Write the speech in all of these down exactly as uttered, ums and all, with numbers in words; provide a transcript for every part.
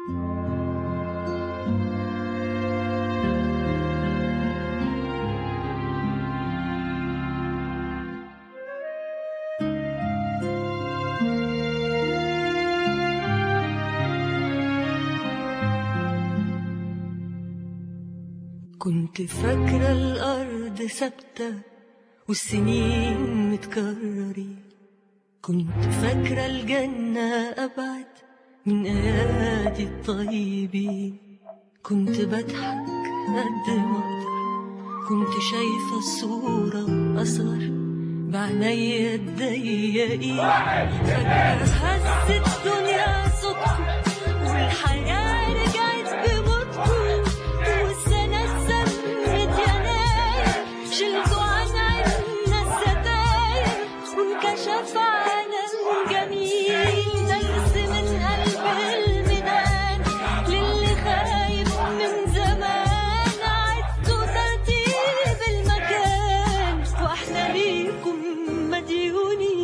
كنت فاكرة الأرض ثابتة والسنين متكررين، كنت فاكرة الجنة أبعد من أيادي الطيبين، كنت بضحك قد ما أقدر، كنت شايفة الصورة أصغر بعناية الضيقين. فجأة هزت الدنيا صدفة والحياة رجعت ببطء، والسنة اتسمت يناير، شلتوا عن عنا الستاير وانكشف عالم جميل. درس من قلب الميدان للي خايف من زمان، عدتوا ترتيب المكان واحنا ليكم مديونين.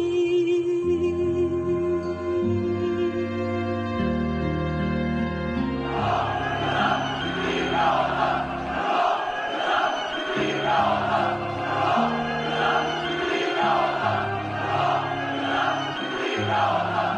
Yeah.